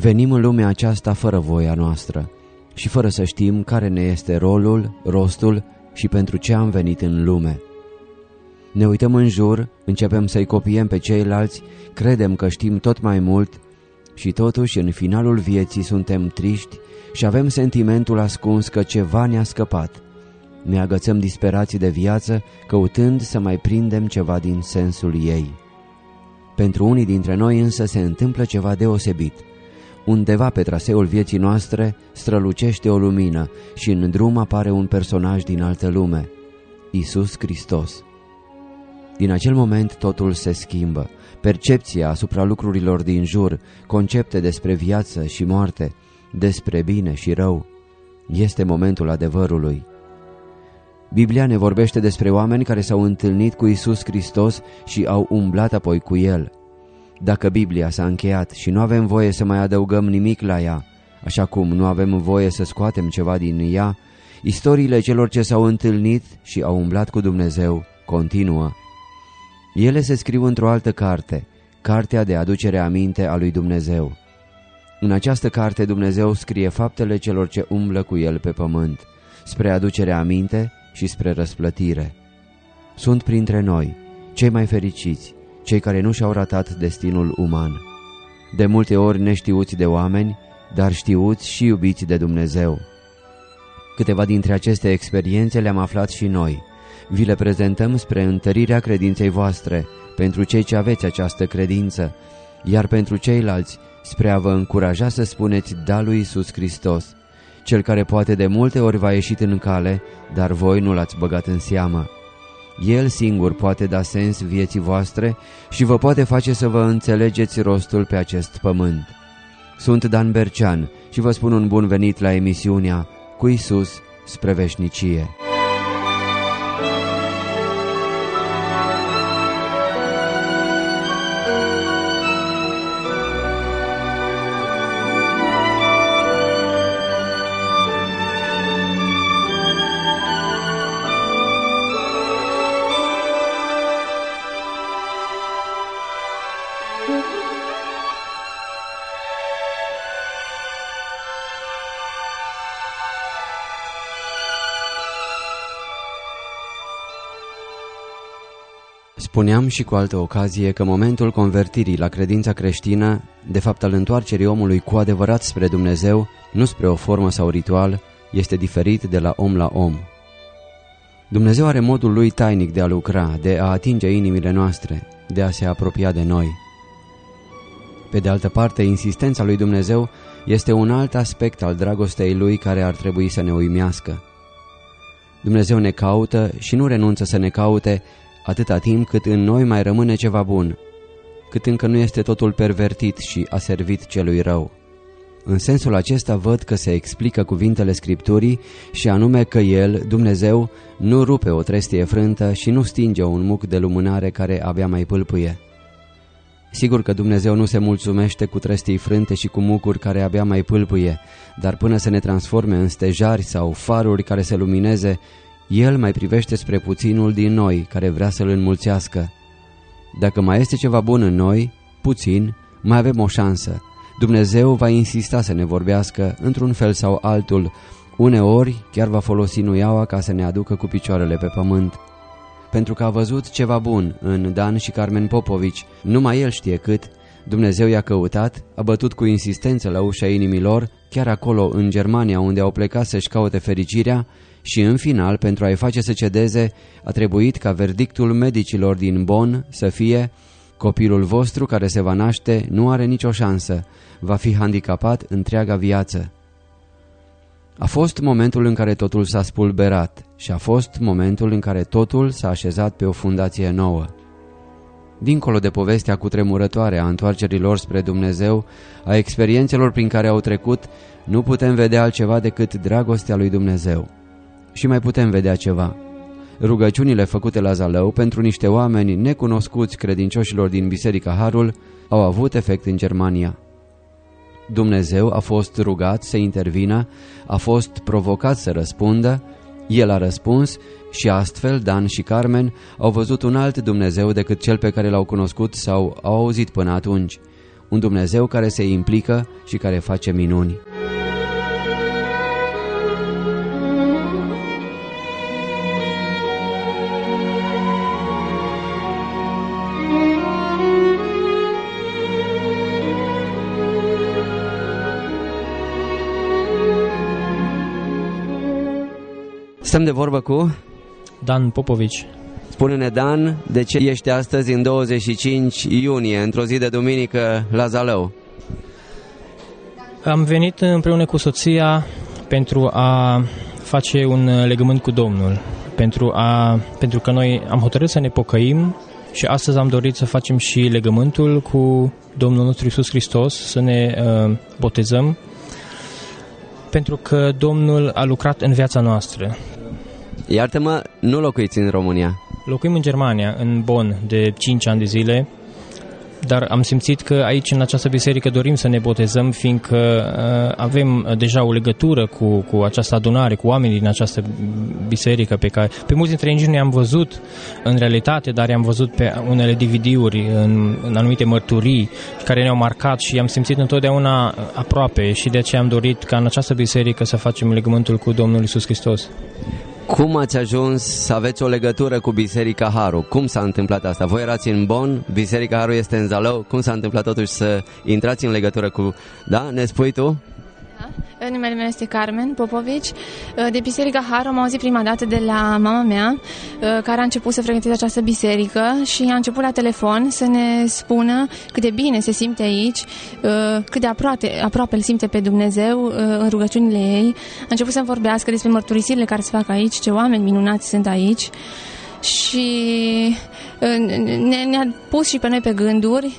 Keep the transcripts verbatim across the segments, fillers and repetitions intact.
Venim în lumea aceasta fără voia noastră și fără să știm care ne este rolul, rostul și pentru ce am venit în lume. Ne uităm în jur, începem să-i copiem pe ceilalți, credem că știm tot mai mult și totuși în finalul vieții suntem triști și avem sentimentul ascuns că ceva ne-a scăpat. Ne agățăm disperații de viață, căutând să mai prindem ceva din sensul ei. Pentru unii dintre noi însă se întâmplă ceva deosebit. Undeva pe traseul vieții noastre strălucește o lumină și în drum apare un personaj din altă lume, Iisus Hristos. Din acel moment totul se schimbă. Percepția asupra lucrurilor din jur, concepte despre viață și moarte, despre bine și rău. Este momentul adevărului. Biblia ne vorbește despre oameni care s-au întâlnit cu Iisus Hristos și au umblat apoi cu El. Dacă Biblia s-a încheiat și nu avem voie să mai adăugăm nimic la ea, așa cum nu avem voie să scoatem ceva din ea, istoriile celor ce s-au întâlnit și au umblat cu Dumnezeu continuă. Ele se scriu într-o altă carte, cartea de aducere aminte a lui Dumnezeu. În această carte Dumnezeu scrie faptele celor ce umblă cu El pe pământ, spre aducere aminte și spre răsplătire. Sunt printre noi, cei mai fericiți, cei care nu și-au ratat destinul uman. De multe ori neștiuți de oameni, dar știuți și iubiți de Dumnezeu. Câteva dintre aceste experiențe le-am aflat și noi. Vi le prezentăm spre întărirea credinței voastre, pentru cei ce aveți această credință, iar pentru ceilalți, spre a vă încuraja să spuneți da lui Iisus Hristos, Cel care poate de multe ori v-a ieșit în cale, dar voi nu l-ați băgat în seamă. El singur poate da sens vieții voastre și vă poate face să vă înțelegeți rostul pe acest pământ. Sunt Dan Bercean și vă spun un bun venit la emisiunea Cu Iisus spre veșnicie. Spuneam și cu altă ocazie că momentul convertirii la credința creștină, de fapt al întoarcerii omului cu adevărat spre Dumnezeu, nu spre o formă sau ritual, este diferit de la om la om. Dumnezeu are modul lui tainic de a lucra, de a atinge inimile noastre, de a se apropia de noi. Pe de altă parte, insistența lui Dumnezeu este un alt aspect al dragostei lui care ar trebui să ne uimească. Dumnezeu ne caută și nu renunță să ne caute atâta timp cât în noi mai rămâne ceva bun, cât încă nu este totul pervertit și aservit celui rău. În sensul acesta văd că se explică cuvintele Scripturii și anume că El, Dumnezeu, nu rupe o trestie frântă și nu stinge un muc de lumânare care abia mai pâlpâie. Sigur că Dumnezeu nu se mulțumește cu trestii frânte și cu mucuri care abia mai pâlpâie, dar până să ne transforme în stejari sau faruri care să lumineze, El mai privește spre puținul din noi care vrea să-L înmulțească. Dacă mai este ceva bun în noi, puțin, mai avem o șansă. Dumnezeu va insista să ne vorbească într-un fel sau altul, uneori chiar va folosi nuiaua ca să ne aducă cu picioarele pe pământ. Pentru că a văzut ceva bun în Dan și Carmen Popovici, numai el știe cât, Dumnezeu i-a căutat, a bătut cu insistență la ușa inimilor, chiar acolo în Germania unde au plecat să-și caute fericirea, și în final, pentru a-i face să cedeze, a trebuit ca verdictul medicilor din Bonn să fie: copilul vostru care se va naște nu are nicio șansă, va fi handicapat întreaga viață. A fost momentul în care totul s-a spulberat și a fost momentul în care totul s-a așezat pe o fundație nouă. Dincolo de povestea cutremurătoare a întoarcerilor spre Dumnezeu, a experiențelor prin care au trecut, nu putem vedea altceva decât dragostea lui Dumnezeu. Și mai putem vedea ceva. Rugăciunile făcute la Zalău pentru niște oameni necunoscuți credincioșilor din Biserica Harul au avut efect în Germania. Dumnezeu a fost rugat să intervină, a fost provocat să răspundă, El a răspuns și astfel Dan și Carmen au văzut un alt Dumnezeu decât cel pe care l-au cunoscut sau au auzit până atunci. un Dumnezeu care se implică și care face minuni. Stăm de vorbă cu Dan Popovici. Spune-ne, Dan, de ce ești astăzi în douăzeci și cinci iunie, într-o zi de duminică, la Zalău? Am venit împreună cu soția pentru a face un legământ cu Domnul, pentru, a, pentru că noi am hotărât să ne pocăim și astăzi am dorit să facem și legământul cu Domnul nostru Iisus Hristos, să ne uh, botezăm, pentru că Domnul a lucrat în viața noastră. Iartă-mă, nu locuiți în România. Locuim în Germania, în Bonn, de cinci ani de zile, dar am simțit că aici, în această biserică, dorim să ne botezăm, fiindcă uh, avem deja o legătură cu, cu această adunare, cu oamenii din această biserică, pe care pe mulți dintre ei nici nu i-am văzut în realitate, dar i-am văzut pe unele D V D-uri, în, în anumite mărturii, care ne-au marcat și i-am simțit întotdeauna aproape și de aceea am dorit ca în această biserică să facem legământul cu Domnul Iisus Hristos. Cum ați ajuns să aveți o legătură cu Biserica Haru? Cum s-a întâmplat asta? Voi erați în Bonn, Biserica Haru este în Zalău. Cum s-a întâmplat totuși să intrați în legătură cu... Da? Ne spui tu? Da. Numele meu este Carmen Popovici. De Biserica Haru am auzit prima dată de la mama mea, care a început să frecventeze această biserică și a început la telefon să ne spună cât de bine se simte aici, cât de aproape, aproape îl simte pe Dumnezeu în rugăciunile ei. A început să-mi vorbească despre mărturisirile care se fac aici, ce oameni minunați sunt aici. Și ne, ne-a pus și pe noi pe gânduri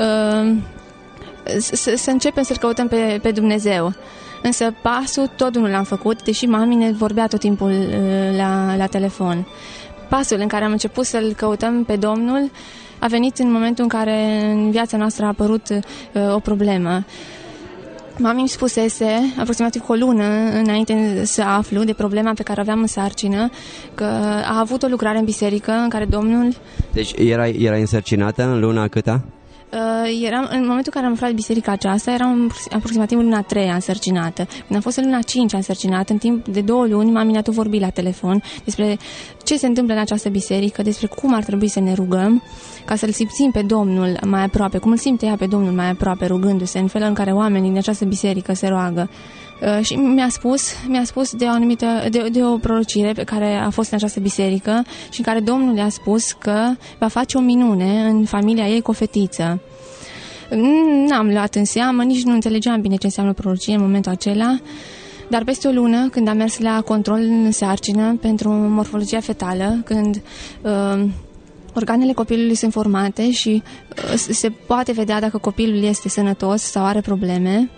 să, să începem să-L căutăm pe, pe Dumnezeu. Însă pasul tot nu l-am făcut, deși mami ne vorbea tot timpul la, la telefon. Pasul în care am început să-L căutăm pe Domnul a venit în momentul în care în viața noastră a apărut uh, o problemă. Mami îmi spusese, aproximativ cu o lună înainte să aflu de problema pe care o aveam în sarcină, că a avut o lucrare în biserică în care Domnul... Deci erai, erai însărcinată în luna câta? Uh, eram, în momentul în care am aflat biserica aceasta, eram aproximativ în luna a treia însărcinată. Când am fost în luna a cincea însărcinată, în timp de două luni, mami ne-a tot vorbit la telefon despre ce se întâmplă în această biserică, despre cum ar trebui să ne rugăm, ca să-L simțim pe Domnul mai aproape, cum îl simte ea pe Domnul mai aproape, rugându-se, în felul în care oamenii din această biserică se roagă. Uh, și mi-a spus, mi-a spus de o anumită, de, de o prorocire pe care a fost în această biserică și în care Domnul i-a spus că va face o minune în familia ei cu o fetiță. N-am luat în seamă, nici nu înțelegeam bine ce înseamnă prorocie în momentul acela, dar peste o lună, când am mers la control în sarcină pentru morfologia fetală, când uh, organele copilului sunt formate și uh, se poate vedea dacă copilul este sănătos sau are probleme,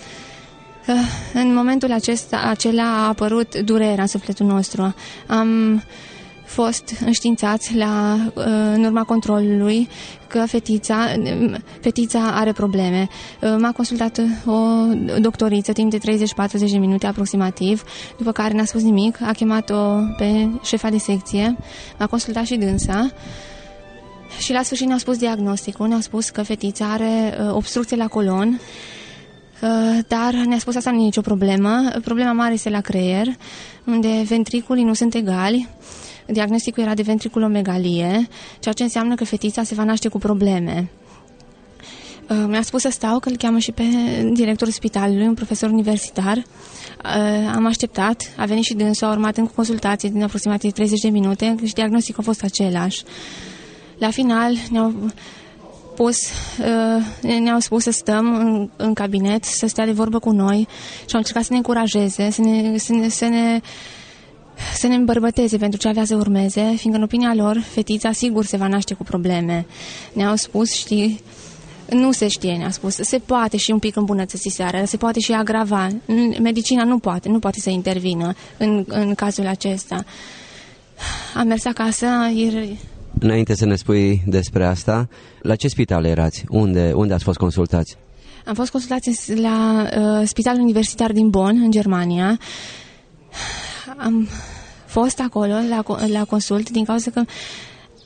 în momentul acesta, acela a apărut durerea în sufletul nostru. Am fost înștiințați la, în urma controlului că fetița, fetița are probleme. M-a consultat o doctoriță timp de treizeci patruzeci de minute aproximativ, după care n-a spus nimic, a chemat-o pe șefa de secție, m-a consultat și dânsa. Și la sfârșit ne-au spus diagnosticul, ne-au spus că fetița are obstrucție la colon, dar ne-a spus asta nu e nicio problemă. Problema mare este la creier, unde ventriculii nu sunt egali. Diagnosticul era de ventriculomegalie, ceea ce înseamnă că fetița se va naște cu probleme. Mi-a spus să stau, că îl cheamă și pe directorul spitalului, un profesor universitar. Am așteptat, a venit și dânsul, a urmat în consultație din aproximativ treizeci de minute și diagnosticul a fost același. La final ne-au Pus, ne-au spus să stăm în, în cabinet, să stea de vorbă cu noi și au încercat să ne încurajeze, să ne, să ne, să ne, să ne îmbărbăteze pentru ce avea să urmeze, fiindcă în opinia lor, fetița sigur se va naște cu probleme. Ne-au spus, știi, nu se știe, ne-a spus, se poate și un pic îmbunătăți seara, se poate și agrava. Medicina nu poate, nu poate să intervină în, în cazul acesta. Am mers acasă, ieri... Înainte să ne spui despre asta, la ce spital erați? Unde, unde ați fost consultați? Am fost consultați la uh, Spitalul Universitar din Bonn, în Germania. Am fost acolo la, la consult din cauza că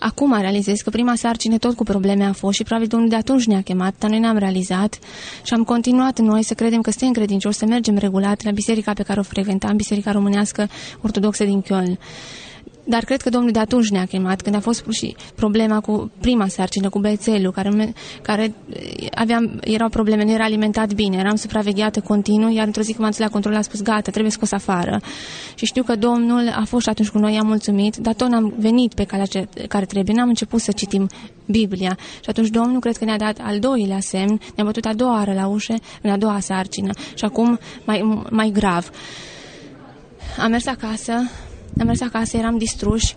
acum realizez că prima sarcină tot cu probleme a fost și probabil Domnul de atunci ne-a chemat, dar noi ne-am realizat și am continuat noi să credem că suntem credincioși, să mergem regulat la biserica pe care o frecventam, Biserica Românească Ortodoxă din Köln. Dar cred că Domnul de atunci ne-a chemat, când a fost și problema cu prima sarcină, cu băiețelul, care, care aveam, erau probleme, nu era alimentat bine, eram supravegheată continuu, iar într-o zi când m-am dus la control, a spus, gata, trebuie scos afară. Și știu că Domnul a fost și atunci cu noi, i-am mulțumit, dar tot n-am venit pe calea care trebuie, n-am început să citim Biblia. Și atunci Domnul cred că ne-a dat al doilea semn, ne-a bătut a doua oară la ușă, în a doua sarcină. Și acum mai, mai grav. Am mers acasă, Am mers acasă, eram distruși,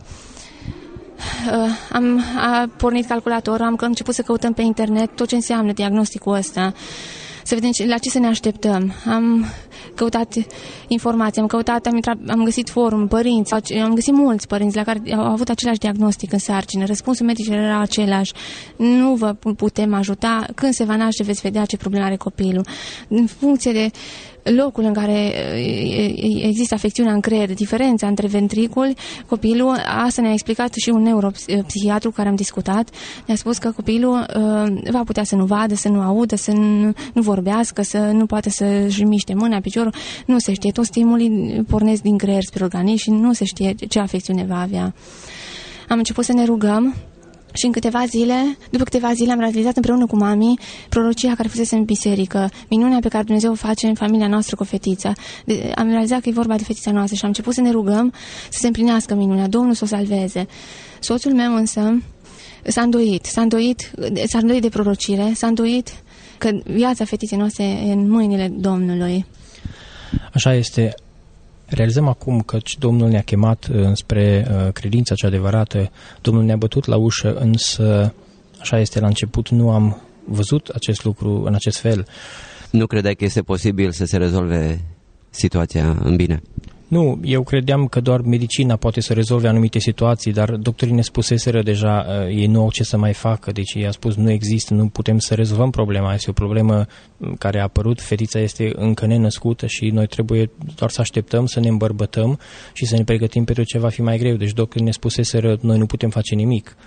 uh, am a pornit calculatorul, am început să căutăm pe internet tot ce înseamnă diagnosticul ăsta, să vedem la ce să ne așteptăm. Am căutat informații, am căutat, am, intrat, am găsit forum, părinți, am găsit mulți părinți la care au avut același diagnostic în sarcină. Răspunsul medicilor era același. Nu vă putem ajuta, când se va naște veți vedea ce problemă are copilul. În funcție de locul în care există afecțiunea în creier, diferența între ventriculi, copilul, asta ne-a explicat și un neuropsihiatru cu care am discutat, ne-a spus că copilul uh, va putea să nu vadă, să nu audă, să nu, nu vorbească, să nu poate să-și miște mâna, piciorul, nu se știe, toți stimulii pornesc din creier spre organism și nu se știe ce afecțiune va avea. Am început să ne rugăm și în câteva zile, după câteva zile am realizat împreună cu mami prorocia care fusese în biserică, minunea pe care Dumnezeu o face în familia noastră cu o fetiță. De, am realizat că e vorba de fetița noastră și am început să ne rugăm să se împlinească minunea, Domnul să o salveze. Soțul meu însă s-a îndoit, s-a îndoit, s-a îndoit de prorocire, s-a îndoit că viața fetiței noastre e în mâinile Domnului. Așa este. Realizăm acum că Domnul ne-a chemat spre uh, credința cea adevărată, Domnul ne-a bătut la ușă, însă, așa este, la început nu am văzut acest lucru în acest fel. Nu credeai că este posibil să se rezolve situația în bine? Nu, eu credeam că doar medicina poate să rezolve anumite situații, dar doctorii ne spuseseră deja, uh, ei nu au ce să mai facă, deci ei a spus nu există, nu putem să rezolvăm problema, este o problemă care a apărut, fetița este încă nenăscută și noi trebuie doar să așteptăm, să ne îmbărbătăm și să ne pregătim pentru ce va fi mai greu, deci doctorii ne spuseseră noi nu putem face nimic.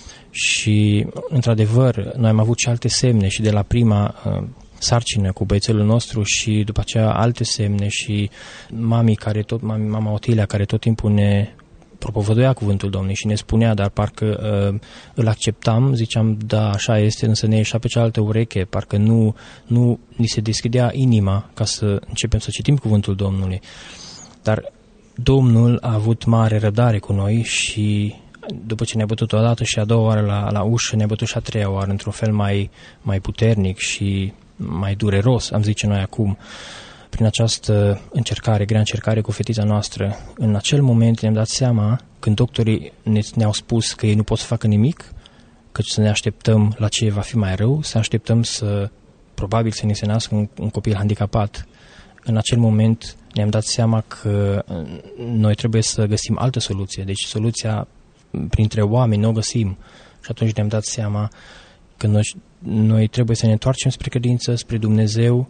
Și, într-adevăr, noi am avut și alte semne și de la prima uh, sarcină cu băiețelul nostru și după aceea alte semne și mami care tot, mami, mama Otilia care tot timpul ne propovăduia cuvântul Domnului și ne spunea, dar parcă uh, îl acceptam, ziceam, da, așa este, însă ne ieșea pe cealaltă ureche, parcă nu, nu ni se deschidea inima ca să începem să citim cuvântul Domnului. Dar Domnul a avut mare răbdare cu noi și după ce ne-a bătut o dată și a doua oară la, la ușă, ne-a bătut și a treia oară într-un fel mai, mai puternic și mai dureros, am zice noi acum, prin această încercare, grea încercare cu fetița noastră. În acel moment ne-am dat seama, când doctorii ne, ne-au spus că ei nu pot să facă nimic, că să ne așteptăm la ce va fi mai rău, să așteptăm să, probabil să ne se nască un, un copil handicapat. În acel moment ne-am dat seama că noi trebuie să găsim altă soluție, deci soluția printre oameni nu o găsim. Și atunci ne-am dat seama că noi, noi trebuie să ne întoarcem spre credință, spre Dumnezeu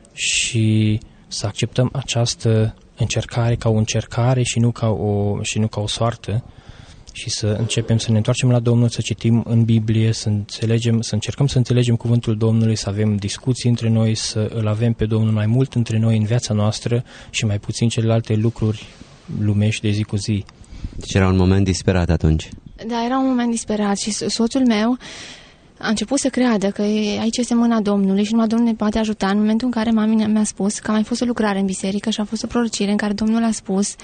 și să acceptăm această încercare ca o încercare și nu ca o, și nu ca o soartă și să începem să ne întoarcem la Domnul, să citim în Biblie, să înțelegem, să încercăm să înțelegem cuvântul Domnului, să avem discuții între noi, să îl avem pe Domnul mai mult între noi în viața noastră și mai puțin celelalte lucruri lumești de zi cu zi. Deci era un moment disperat atunci. Da, era un moment disperat și soțul meu a început să creadă că aici este mâna Domnului și numai Domnul ne poate ajuta. În momentul în care mami mi-a spus că a mai fost o lucrare în biserică și a fost o prorocire în care Domnul a spus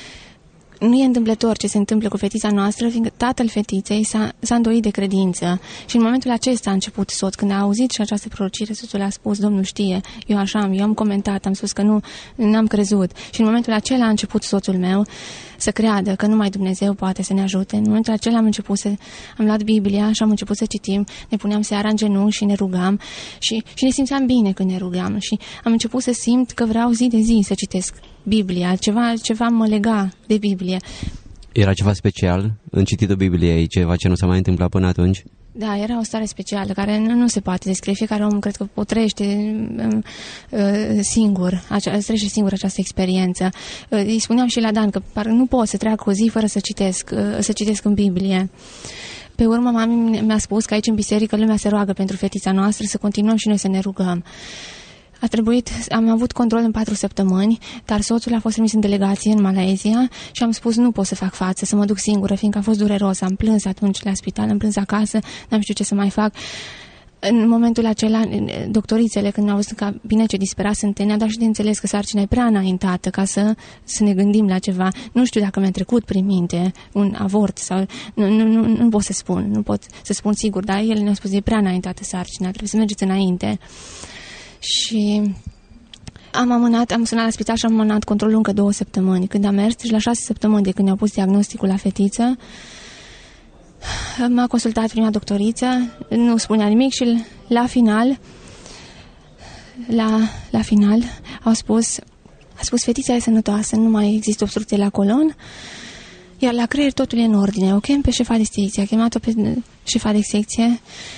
nu e întâmplător ce se întâmplă cu fetița noastră, fiindcă tatăl fetiței s-a, s-a îndoit de credință. Și în momentul acesta a început soț. Când a auzit și această prorocire, soțul a spus, Domnul știe, eu așa am, eu am comentat, am spus că nu n-am crezut. Și în momentul acela a început soțul meu să creadă că numai Dumnezeu poate să ne ajute. În momentul acela am început să, am luat Biblia și am început să citim, ne puneam seara în genunchi și ne rugam și, și ne simțeam bine când ne rugam și am început să simt că vreau zi de zi să citesc Biblia, ceva, ceva mă lega de Biblie. Era ceva special în cititul Bibliei, ceva ce nu s-a mai întâmplat până atunci? Da, era o stare specială care nu, nu se poate descrie. Fiecare om cred că o trăiește uh, singur, acea, trăiește singur această experiență. Uh, îi spuneam și la Dan că par, nu pot să treacă o zi fără să citesc, uh, să citesc în Biblie. Pe urmă, mami mi-a spus că aici în biserică lumea se roagă pentru fetița noastră, să continuăm și noi să ne rugăm. A trebuit, am avut control în patru săptămâni, dar soțul a fost trimis în delegație în Malaezia și am spus nu pot să fac față, să mă duc singură, fiindcă a fost dureros. Am plâns atunci la spital, am plâns acasă, n-am știut ce să mai fac. În momentul acela, doctorițele, când mi-au văzut că bine ce disperat sunt, ne-a dat și de înțeles că sarcina e prea înaintată ca să, să ne gândim la ceva. Nu știu dacă mi-a trecut prin minte un avort sau... Nu, nu, nu, nu pot să spun, nu pot să spun sigur, dar el ne-a spus e prea înaintată sarcina, trebuie să mergeți înainte. Și am amânat, am sunat la spital și am amânat controlul încă două săptămâni. Când am mers, și la șase săptămâni de când ne-au pus diagnosticul la fetiță, m-a consultat prima doctoriță, nu spunea nimic și la final, la, la final, au spus, a spus fetița e sănătoasă, nu mai există obstrucție la colon, iar la creier totul e în ordine. O chem pe șefa de secție, a chemat-o pe șefa de secție,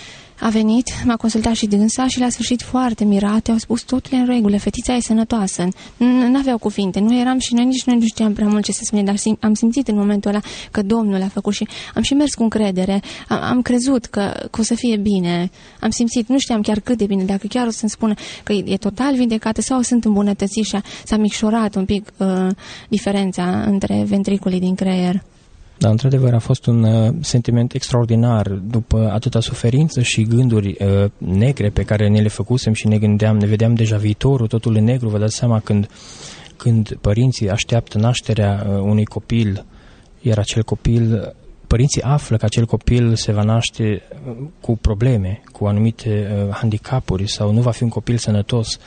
a venit, m-a consultat și dânsa și la sfârșit foarte mirate au spus totul e în regulă, fetița e sănătoasă. Nu aveau cuvinte, nu eram și noi nici noi nu știam prea mult ce să spune, dar sim, am simțit în momentul ăla că Domnul a făcut și am și mers cu încredere, am, am crezut că, că o să fie bine, am simțit, nu știam chiar cât de bine, dacă chiar o să-mi spună că e, e total vindecată sau sunt îmbunătățiți și s-a micșorat un pic uh, diferența între ventriculii din creier. Da, într-adevăr a fost un uh, sentiment extraordinar după atâta suferință și gânduri uh, negre pe care ne le făcusem și ne gândeam, ne vedeam deja viitorul, totul în negru. Vă dați seama când, când părinții așteaptă nașterea uh, unui copil, iar acel copil, părinții află că acel copil se va naște uh, cu probleme, cu anumite uh, handicapuri sau nu va fi un copil sănătos.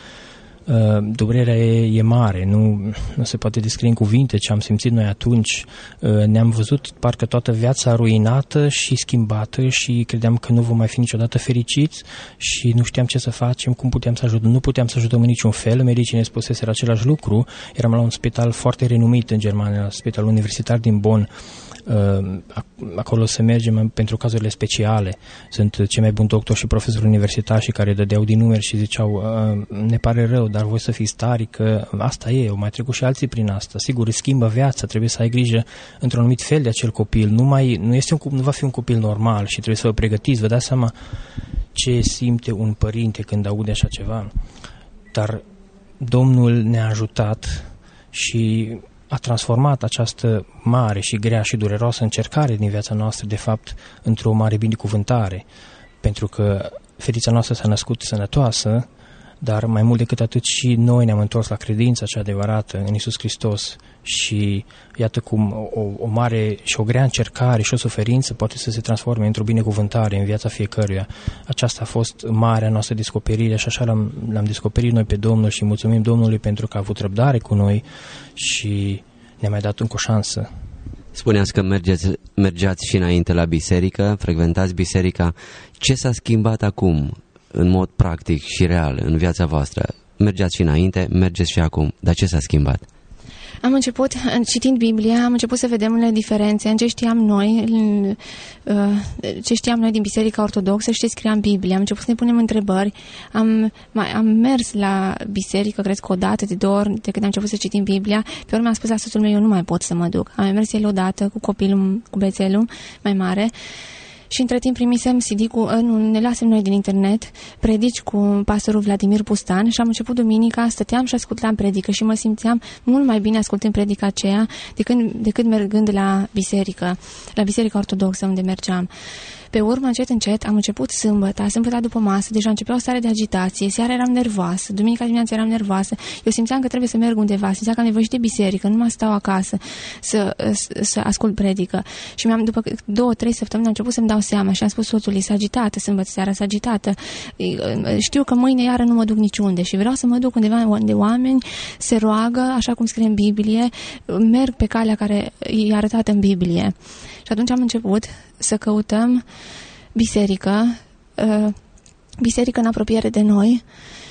Uh, durerea e, e mare, nu, nu se poate descrie în cuvinte ce am simțit noi atunci. Uh, ne-am văzut parcă toată viața ruinată și schimbată și credeam că nu vom mai fi niciodată fericiți și nu știam ce să facem, cum puteam să ajutăm. Nu puteam să ajutăm în niciun fel, medicii ne spuseseră același lucru. Eram la un spital foarte renumit în Germania, la spitalul universitar din Bonn. Uh, acolo să mergem pentru cazurile speciale. Sunt cei mai buni doctori și profesori universitari și care dădeau din numeri și ziceau uh, ne pare rău, dar voi să fiți tari că asta e, au mai trecut și alții prin asta. Sigur, îți schimbă viața, trebuie să ai grijă într-un anumit fel de acel copil. Nu, mai, nu, este un, nu va fi un copil normal și trebuie să vă pregătiți. Vă dați seama ce simte un părinte când aude așa ceva. Dar Domnul ne-a ajutat și a transformat această mare și grea și dureroasă încercare din viața noastră, de fapt, într-o mare binecuvântare, pentru că fetița noastră s-a născut sănătoasă, dar mai mult decât atât și noi ne-am întors la credința cea adevărată în Iisus Hristos și iată cum o, o mare și o grea încercare și o suferință poate să se transforme într-o binecuvântare în viața fiecăruia. Aceasta a fost marea noastră descoperire și așa l-am, l-am descoperit noi pe Domnul și mulțumim Domnului pentru că a avut răbdare cu noi și ne-a mai dat încă o șansă. Spuneați că mergeți, mergeați și înainte la biserică, frecventați biserica. Ce s-a schimbat acum, în mod practic și real, în viața voastră? Mergeați și înainte, mergeți și acum, dar ce s-a schimbat? Am început, citind Biblia, am început să vedem unele diferențe în ce știam noi, în, ce știam noi din Biserica Ortodoxă și ce scria în Biblie. Am început să ne punem întrebări. Am, mai, am mers la biserică, cred că o dată, de două ori, de când am început să citim Biblia. Pe urmă am spus la soțul meu, eu nu mai pot să mă duc. Am mers el odată cu copilul, cu bețelul mai mare. Și între timp primisem C D-ul, nu, ne lasem noi din internet, predici cu pastorul Vladimir Pustan și am început duminica, stăteam și ascultam predică și mă simțeam mult mai bine ascultând predica aceea decât, decât mergând la biserică, la Biserica Ortodoxă unde mergeam. Pe urmă, încet, încet, am început sâmbătă, sâmbătă după masă, deja începea o stare de agitație, seara eram nervoasă, duminica dimineața eram nervoasă, eu simțeam că trebuie să merg undeva, simțeam că am nevoie de biserică, nu mă stau acasă să, să, să ascult predică. Și mi-am, după două, trei săptămâni, am început să-mi dau seama și am spus soțului, s-a agitată, sâmbătă seara s-a agitată, știu că mâine iară nu mă duc niciunde și vreau să mă duc undeva unde oameni se roagă, așa cum scrie în Biblie, merg pe calea care e arătată în Biblie. Și atunci am început să căutăm biserică, biserică în apropiere de noi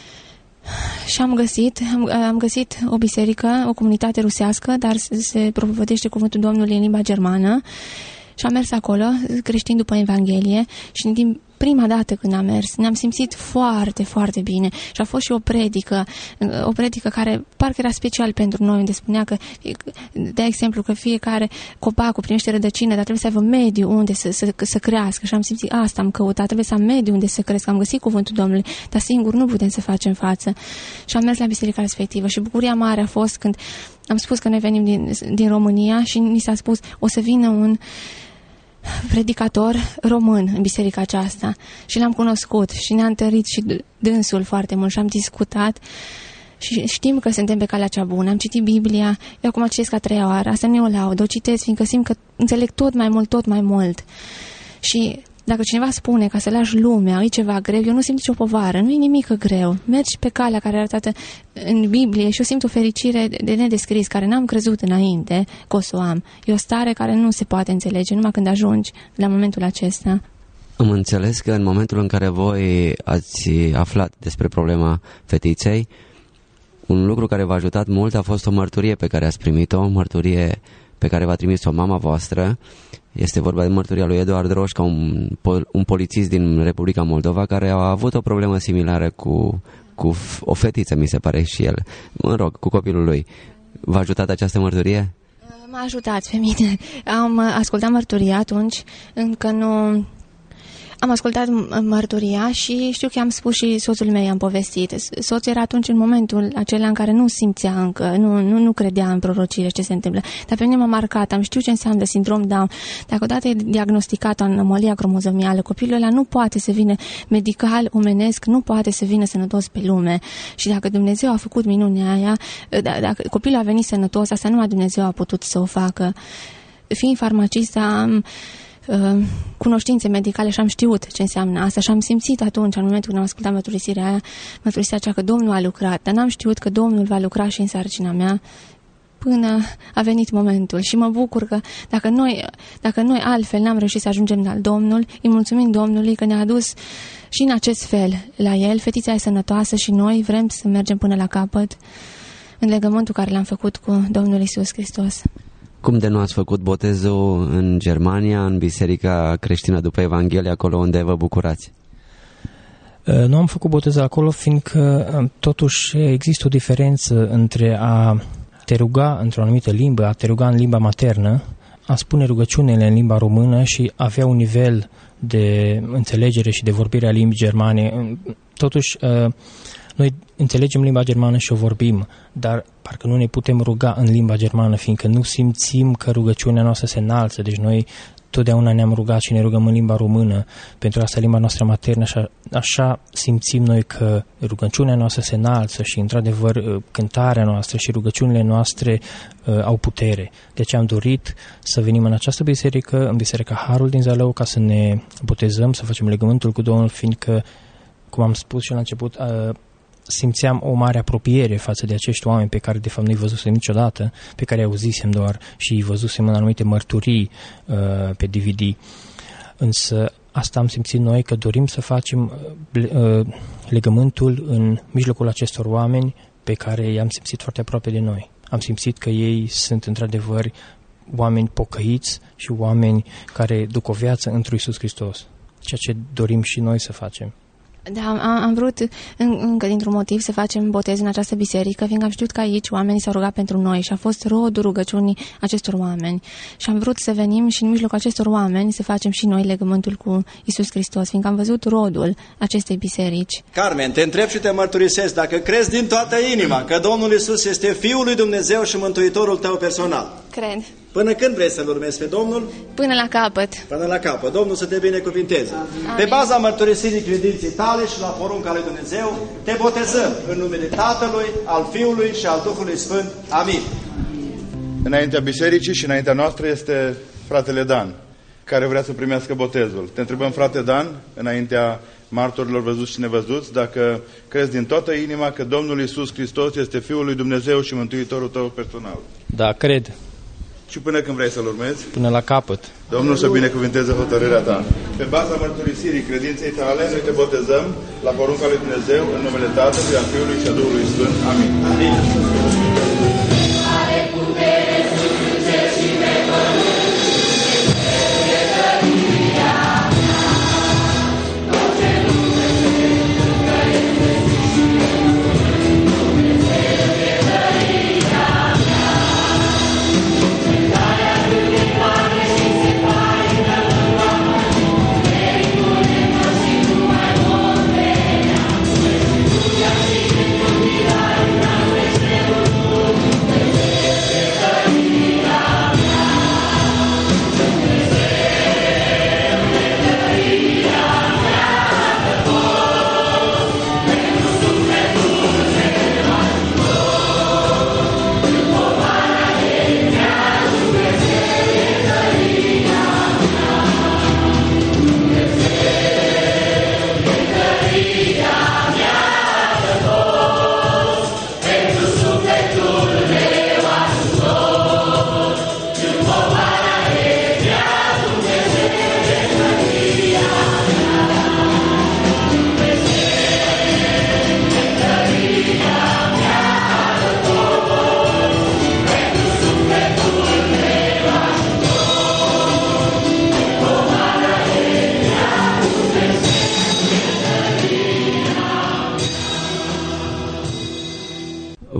și am găsit, am, am găsit o biserică, o comunitate rusească, dar se propovădește cuvântul Domnului în limba germană și am mers acolo, creștin după Evanghelie și din prima dată când am mers, ne-am simțit foarte, foarte bine și a fost și o predică, o predică care parcă era special pentru noi, unde spunea că, de exemplu, că fiecare copac primește rădăcină, dar trebuie să aibă mediu unde să, să, să crească și am simțit, asta am căutat, trebuie să am mediu unde să cresc, am găsit cuvântul Domnului, dar singur nu putem să facem față. Și am mers la biserica respectivă și bucuria mare a fost când am spus că noi venim din, din România și ni s-a spus, o să vină un predicator român în biserica aceasta și l-am cunoscut și ne-a întărit și dânsul foarte mult și am discutat și știm că suntem pe calea cea bună. Am citit Biblia, eu acum citesc a treia oară, asta nu e o laudă, o citesc fiindcă simt că înțeleg tot mai mult, tot mai mult. Și dacă cineva spune ca să lași lumea, e ceva greu, eu nu simt nicio povară, nu e nimic greu. Mergi pe calea care e arătată în Biblie și eu simt o fericire de nedescris, care n-am crezut înainte că o să o am. E o stare care nu se poate înțelege, numai când ajungi la momentul acesta. Am înțeles că în momentul în care voi ați aflat despre problema fetiței, un lucru care v-a ajutat mult a fost o mărturie pe care ați primit-o, o mărturie pe care v-a trimis-o mama voastră. Este vorba de mărturia lui Eduard Roșca, un, un polițist din Republica Moldova care a avut o problemă similară cu, cu o fetiță, mi se pare, și el. Mă rog, cu copilul lui. V-a ajutat această mărturie? M-a ajutat pe mine. Am ascultat mărturia atunci, încă nu... Am ascultat mărturia și știu că am spus și soțul meu, am povestit. Soțul era atunci în momentul acela în care nu simțea încă, nu, nu, nu credea în prorocire, ce se întâmplă. Dar pe mine m-a marcat, am știut ce înseamnă sindrom Down. Dacă odată e diagnosticată anomalia cromozomială, copilul ăla nu poate să vină medical, omenesc, nu poate să vină sănătos pe lume. Și dacă Dumnezeu a făcut minunea aia, dacă copilul a venit sănătos, asta numai Dumnezeu a putut să o facă. Fiind farmacist, am cunoștințe medicale și am știut ce înseamnă asta și am simțit atunci, în momentul când am ascultat mărturisirea aia, mărturisirea aceea că Domnul a lucrat, dar n-am știut că Domnul va lucra și în sarcina mea până a venit momentul. Și mă bucur că dacă noi, dacă noi altfel n-am reușit să ajungem la Domnul, îi mulțumim Domnului că ne-a adus și în acest fel la El. Fetița e sănătoasă și noi vrem să mergem până la capăt în legământul care l-am făcut cu Domnul Iisus Hristos. Cum de nu ați făcut botezul în Germania, în Biserica Creștină după Evanghelie, acolo unde vă bucurați? Nu am făcut botezul acolo, fiindcă totuși există o diferență între a te ruga într-o anumită limbă, a te ruga în limba maternă, a spune rugăciunile în limba română și avea un nivel de înțelegere și de vorbire a limbii germane. Totuși, noi înțelegem limba germană și o vorbim, dar parcă nu ne putem ruga în limba germană, fiindcă nu simțim că rugăciunea noastră se înalță. Deci noi totdeauna ne-am rugat și ne rugăm în limba română, pentru asta limba noastră maternă, așa, așa simțim noi că rugăciunea noastră se înalță și, într-adevăr, cântarea noastră și rugăciunile noastre uh, au putere. De aceea am dorit să venim în această biserică, în Biserica Harul din Zalău, ca să ne botezăm, să facem legământul cu Domnul, fiindcă, cum am spus și la început, uh, simțeam o mare apropiere față de acești oameni pe care de fapt nu-i văzusem niciodată, pe care îi auzisem doar și îi văzusem în anumite mărturii uh, pe D V D. Însă asta am simțit noi, că dorim să facem uh, legământul în mijlocul acestor oameni pe care i-am simțit foarte aproape de noi. Am simțit că ei sunt într-adevăr oameni pocăiți și oameni care duc o viață într Iisus Hristos, ceea ce dorim și noi să facem. Da, am, am vrut în, încă dintr-un motiv să facem botez în această biserică, fiindcă am știut că aici oamenii s-au rugat pentru noi și a fost rodul rugăciunii acestor oameni. Și am vrut să venim și în mijlocul acestor oameni să facem și noi legământul cu Iisus Hristos, fiindcă am văzut rodul acestei biserici. Carmen, te întreb și te mărturisesc dacă crezi din toată inima că Domnul Iisus este Fiul lui Dumnezeu și Mântuitorul tău personal. Cred. Până când vrei să-L urmezi pe Domnul? Până la capăt. Până la capăt. Domnul să te binecuvinteze. Amin. Pe baza mărturisirii credinței tale și la porunca lui Dumnezeu, te botezăm în numele Tatălui, al Fiului și al Duhului Sfânt. Amin. Înaintea bisericii și înaintea noastră este fratele Dan, care vrea să primească botezul. Te întrebăm, frate Dan, înaintea martorilor văzuți și nevăzuți, dacă crezi din toată inima că Domnul Iisus Hristos este Fiul lui Dumnezeu și Mântuitorul tău personal. Da, cred. Și până când vrei să-L urmezi? Până la capăt. Domnul să binecuvânteze hotărârea ta. Pe baza mărturisirii credinței tale, noi te botezăm la porunca lui Dumnezeu, în numele Tatălui, a Fiului și a Duhului Sfânt. Amin. Amin.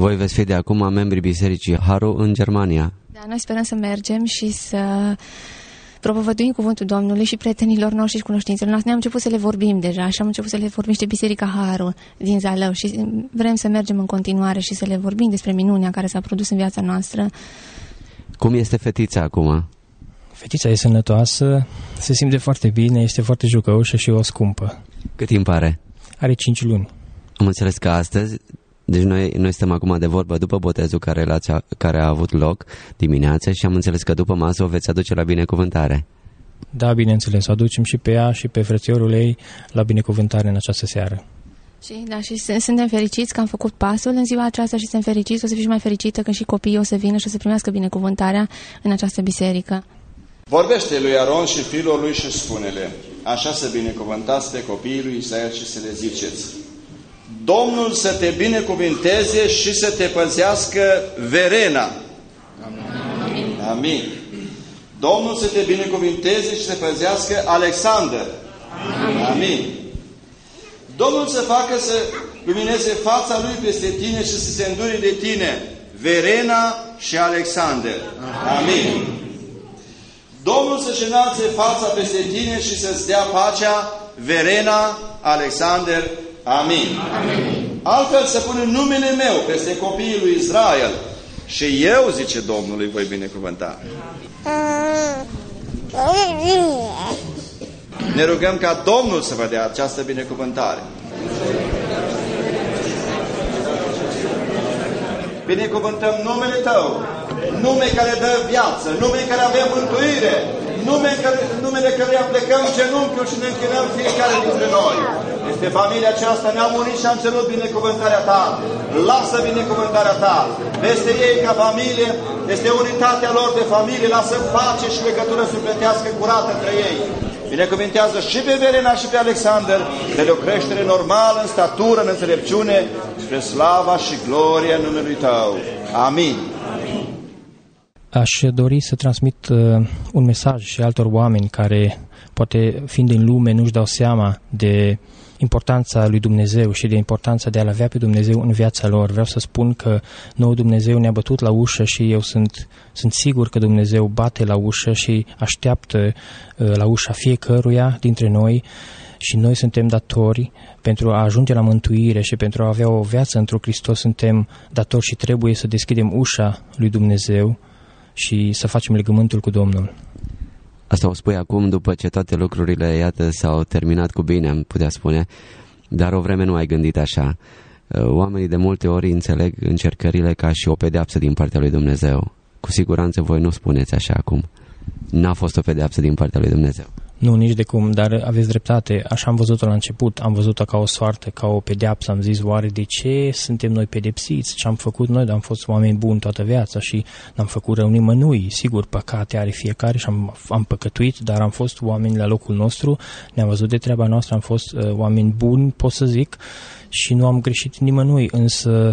Voi veți fi de acum membrii Bisericii Harul în Germania. Da, noi sperăm să mergem și să propovăduim cuvântul Domnului și prietenilor noștri și cunoștințelor noastre. Ne-am început să le vorbim deja și am început să le vorbim și de Biserica Harul din Zalău și vrem să mergem în continuare și să le vorbim despre minunea care s-a produs în viața noastră. Cum este fetița acum? Fetița e sănătoasă, se simte foarte bine, este foarte jucăușă și o scumpă. Cât timp are? Are cinci luni. Am înțeles că astăzi, deci noi, noi suntem acum de vorbă după botezul care, care a avut loc dimineața și am înțeles că după masă o veți aduce la binecuvântare. Da, bineînțeles, o aducem și pe ea și pe frățiorul ei la binecuvântare în această seară. Și, da, și suntem fericiți că am făcut pasul în ziua aceasta și suntem fericiți, o să fii și mai fericită când și copiii o să vină și o să primească binecuvântarea în această biserică. Vorbește lui Aron și fiilor lui și spune-le, așa să binecuvântați pe copiii lui Israel și să le ziceți: Domnul să te binecuvinteze și să te păzească Verena. Amin. Amin. Domnul să te binecuvinteze și să te păzească Alexander. Amin. Amin. Domnul să facă să lumineze fața lui peste tine și să se îndure de tine, Verena și Alexander. Amin. Domnul să-și înalțe fața peste tine și să-ți dea pacea, Verena, Alexander. Amin. Amin. Altfel să pun numele meu peste copiii lui Israel și eu, zice Domnul, îi voi binecuvânta. Ne rugăm ca Domnul să vă dea această binecuvântare. Binecuvântăm numele Tău, nume care dă viață, nume care avem mântuire, nume care, numele căruia plecăm genunchiul și ne închinăm fiecare dintre noi. Este familia aceasta, ne-am unit și am cerut binecuvântarea Ta. Lasă binecuvântarea Ta peste ei ca familie, este unitatea lor de familie, lasă pace și legătură sufletească curată între ei. Binecuvintează și pe Verena și pe Alexander, de o creștere normală, în statură, în înțelepciune, spre slava și gloria numelui Tău. Amin. Aș dori să transmit uh, un mesaj și altor oameni care, poate fiind în lume, nu-și dau seama de importanța lui Dumnezeu și de importanța de a-L avea pe Dumnezeu în viața lor. Vreau să spun că nou Dumnezeu ne-a bătut la ușă și eu sunt, sunt sigur că Dumnezeu bate la ușă și așteaptă uh, la ușa fiecăruia dintre noi și noi suntem datori pentru a ajunge la mântuire și pentru a avea o viață într-un Hristos, suntem datori și trebuie să deschidem ușa lui Dumnezeu și să facem legământul cu Domnul. Asta o spui acum după ce toate lucrurile, iată, s-au terminat cu bine, am putea spune, dar o vreme nu ai gândit așa. Oamenii de multe ori înțeleg încercările ca și o pedeapsă din partea lui Dumnezeu. Cu siguranță voi nu spuneți așa acum. N-a fost o pedeapsă din partea lui Dumnezeu. Nu, nici de cum, dar aveți dreptate. Așa am văzut-o la început, am văzut-o ca o soartă, ca o pedeapsă. Am zis, oare de ce suntem noi pedepsiți? Ce am făcut noi? Am fost oameni buni toată viața și n-am făcut rău nimănui. Sigur, păcate are fiecare și am, am păcătuit, dar am fost oameni la locul nostru, ne-am văzut de treaba noastră, am fost uh, oameni buni, pot să zic, și nu am greșit nimănui, însă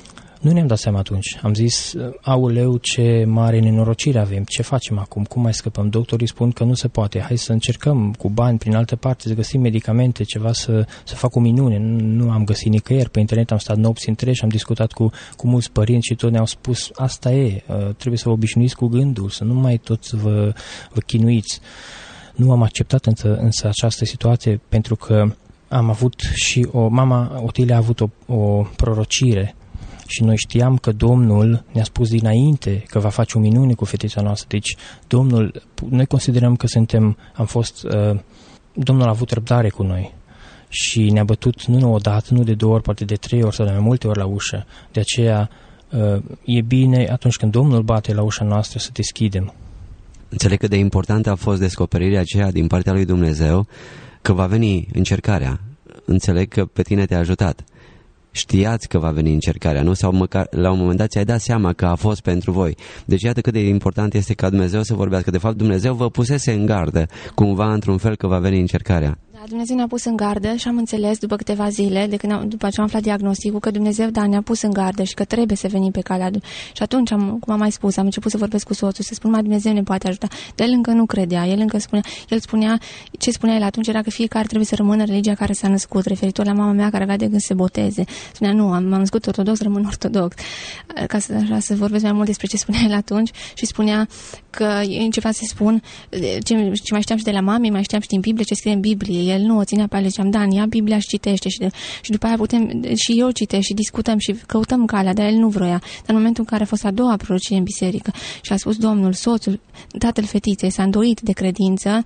nu ne-am dat seama atunci. Am zis, aoleu, ce mare nenorocire avem, ce facem acum, cum mai scăpăm? Doctorii spun că nu se poate, hai să încercăm cu bani prin altă parte, să găsim medicamente, ceva să, să fac o minune. Nu, nu am găsit nicăieri, pe internet am stat nopți întregi și am discutat cu, cu mulți părinți și toți ne-au spus, asta e, trebuie să vă obișnuiți cu gândul, să nu mai tot vă, vă chinuiți. Nu am acceptat însă, însă această situație pentru că am avut și o, mama Otilia a avut o, o prorocire și noi știam că Domnul ne-a spus dinainte că va face o minune cu fetița noastră. Deci Domnul, noi considerăm că suntem, am fost, uh, Domnul a avut răbdare cu noi și ne-a bătut nu o dată, nu de două ori, poate de trei ori sau de mai multe ori la ușă. De aceea uh, e bine atunci când Domnul bate la ușa noastră să deschidem. Înțeleg cât de importantă a fost descoperirea aceea din partea lui Dumnezeu că va veni încercarea. Înțeleg că pe tine te-a ajutat. Știați că va veni încercarea, nu? Sau măcar la un moment dat ți-ai dat seama că a fost pentru voi. Deci iată cât de important este ca Dumnezeu să vorbească. De fapt, Dumnezeu vă pusese în gardă, cumva, într-un fel, că va veni încercarea. Da, Da, Dumnezeu ne-a pus în gardă și am înțeles după câteva zile, de când am, după ce am aflat diagnosticul, că Dumnezeu, da, ne-a pus în gardă și că trebuie să venim pe calea. Și atunci, am, cum am mai spus, am început să vorbesc cu soțul, să spun, mai Dumnezeu ne poate ajuta. Dar el încă nu credea, el încă spunea, el spunea, ce spunea el atunci era că fiecare trebuie să rămână religia care s-a născut, referitor la mama mea care avea de gând să se boteze. Spunea, nu, am, m-am născut ortodox, rămân ortodox. Ca să, așa, să vorbesc mai mult despre ce spunea el atunci și spunea că ceva să spun, ce, ce mai știam și de la mami, mai știam și din Biblie, ce scrie în Biblie. El nu o ținea pe ale, ziceam, Dan, ia Biblia și citește și, de, și după aia putem, și eu citesc și discutăm și căutăm calea, dar el nu vroia. Dar în momentul în care a fost a doua prorocie în biserică și a spus Domnul, soțul, tatăl fetiței s-a îndoit de credință,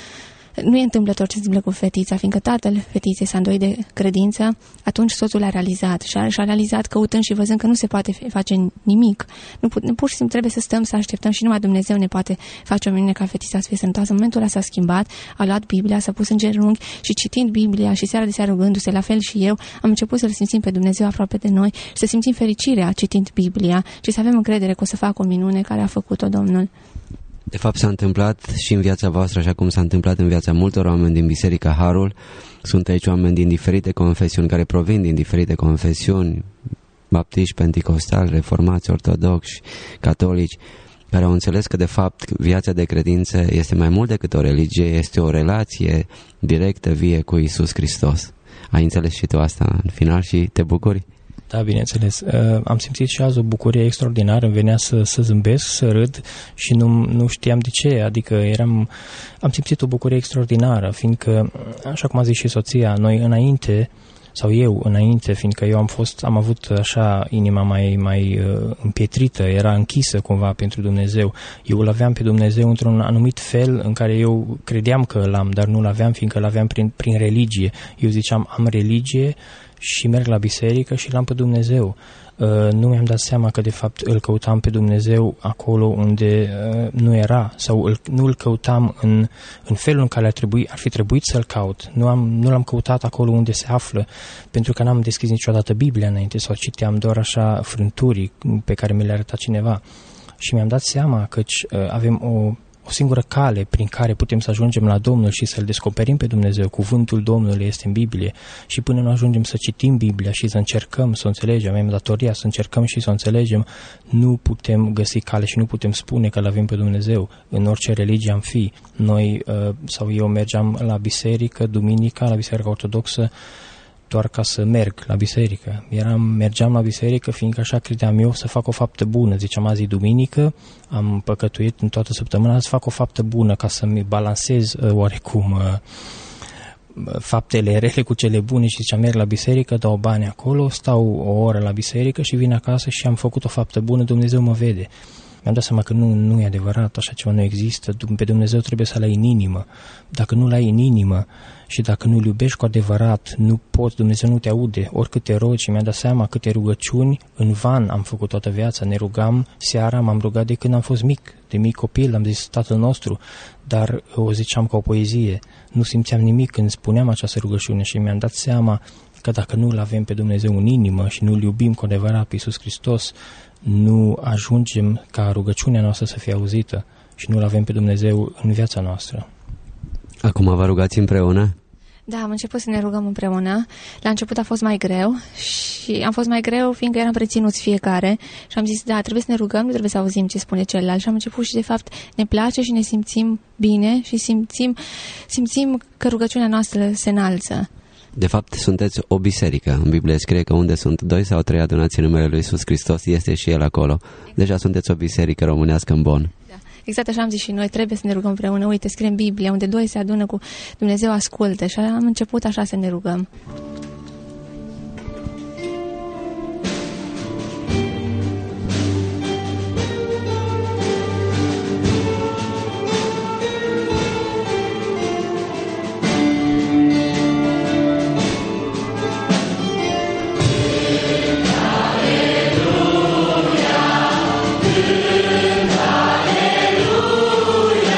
nu e întâmplător ce se întâmplă cu fetița, fiindcă tatăl fetiței s-a îndoit de credință, atunci soțul a realizat și a, și a realizat căutând și văzând că nu se poate face nimic. Nu, pur și simplu trebuie să stăm, să așteptăm și numai Dumnezeu ne poate face o minune ca fetița să fie sănătoasă. În momentul ăla s-a schimbat, a luat Biblia, s-a pus în genunchi și citind Biblia și seara de seară rugându-se, la fel și eu, am început să-L simțim pe Dumnezeu aproape de noi și să simțim fericirea citind Biblia și să avem încredere că o să facă o minune care a făcut-o Domnul. De fapt s-a întâmplat și în viața voastră, așa cum s-a întâmplat în viața multor oameni din Biserica Harul. Sunt aici oameni din diferite confesiuni, care provin din diferite confesiuni, baptiști, penticostali, reformați, ortodoxi, catolici, care au înțeles că de fapt viața de credință este mai mult decât o religie, este o relație directă, vie cu Iisus Hristos. Ai înțeles și tu asta în final și te bucuri? Da, bineînțeles. Uh, am simțit și azi o bucurie extraordinară, îmi venea să, să zâmbesc, să râd și nu, nu știam de ce, adică eram, am simțit o bucurie extraordinară, fiindcă, așa cum a zis și soția, noi înainte, sau eu înainte, fiindcă eu am fost, am avut așa inima mai, mai uh, împietrită, era închisă cumva pentru Dumnezeu. Eu îl aveam pe Dumnezeu într-un anumit fel în care eu credeam că l-am, dar nu l-aveam, fiindcă l-aveam prin, prin religie. Eu ziceam, am religie și merg la biserică și l-am pe Dumnezeu. Uh, nu mi-am dat seama că de fapt îl căutam pe Dumnezeu acolo unde uh, nu era, sau îl, nu îl căutam în, în felul în care ar, trebui, ar fi trebuit să-l caut. Nu, am, nu l-am căutat acolo unde se află, pentru că n-am deschis niciodată Biblia înainte sau citeam doar așa frânturi pe care mi le-a arătat cineva. Și mi-am dat seama că uh, avem o O singură cale prin care putem să ajungem la Domnul și să-L descoperim pe Dumnezeu. Cuvântul Domnului este în Biblie și până nu ajungem să citim Biblia și să încercăm să o înțelegem, avem datoria să încercăm și să o înțelegem, nu putem găsi cale și nu putem spune că l-avem pe Dumnezeu. În orice religie am fi. Noi, sau eu mergeam la biserică, duminica, la biserica ortodoxă, doar ca să merg la biserică. Eram, mergeam la biserică, fiindcă așa credeam eu, să fac o faptă bună. Ziceam, azi e duminică, am păcătuit în toată săptămâna, să fac o faptă bună ca să-mi balansez uh, oarecum uh, faptele rele cu cele bune și ziceam, merg la biserică, dau bani acolo, stau o oră la biserică și vin acasă și am făcut o faptă bună, Dumnezeu mă vede. Mi-am dat seama că nu, nu e adevărat, așa ceva nu există, pe Dumnezeu trebuie să-L ai în inimă. Dacă nu-L ai în inimă și dacă nu-L iubești cu adevărat, nu poți, Dumnezeu nu te aude, oricât te rogi. Și mi-am dat seama câte rugăciuni în van am făcut toată viața, ne rugam, seara m-am rugat de când am fost mic, de mic copil, am zis Tatăl nostru, dar o ziceam ca o poezie, nu simțeam nimic când spuneam această rugăciune și mi-am dat seama că dacă nu-L avem pe Dumnezeu în inimă și nu-L iubim cu adevărat pe Iisus Hristos, nu ajungem ca rugăciunea noastră să fie auzită și nu-L avem pe Dumnezeu în viața noastră. Acum vă rugați împreună? Da, am început să ne rugăm împreună. La început a fost mai greu și am fost mai greu fiindcă eram preținuți fiecare și am zis, da, trebuie să ne rugăm, nu trebuie să auzim ce spune celălalt. Și am început și de fapt ne place și ne simțim bine și simțim, simțim că rugăciunea noastră se înalță. De fapt, sunteți o biserică. În Biblie scrie că unde sunt doi sau trei adunați în numele Lui Iisus Hristos, este și El acolo. Deja sunteți o biserică românească în Bonn. Da. Exact așa am zis și noi, trebuie să ne rugăm împreună. Uite, scrie în Biblie, unde doi se adună cu Dumnezeu ascultă. Și am început așa să ne rugăm.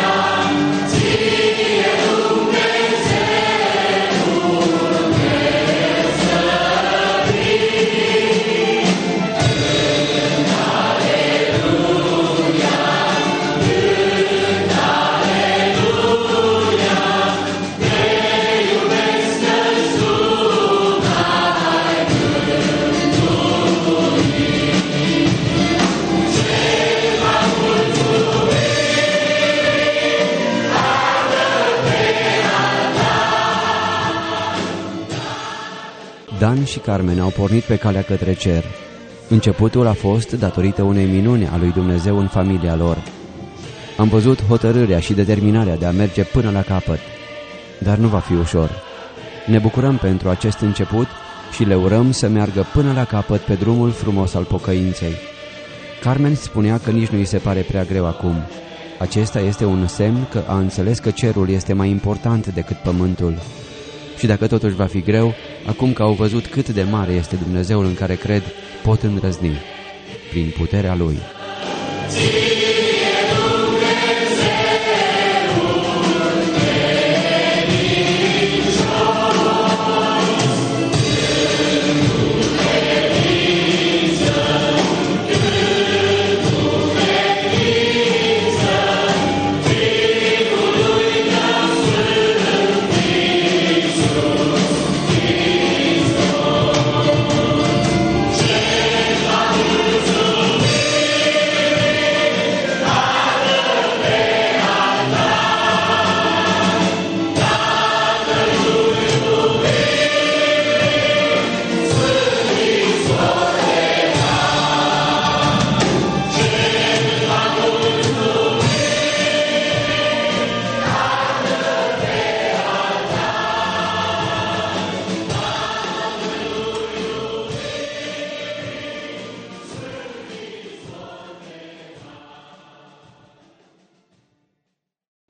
Yeah. Dan și Carmen au pornit pe calea către cer. Începutul a fost datorită unei minuni a lui Dumnezeu în familia lor. Am văzut hotărârea și determinarea de a merge până la capăt, dar nu va fi ușor. Ne bucurăm pentru acest început și le urăm să meargă până la capăt pe drumul frumos al pocăinței. Carmen spunea că nici nu îi se pare prea greu acum. Acesta este un semn că a înțeles că cerul este mai important decât pământul. Și dacă totuși va fi greu, acum că au văzut cât de mare este Dumnezeul în care cred, pot îndrăzni prin puterea Lui.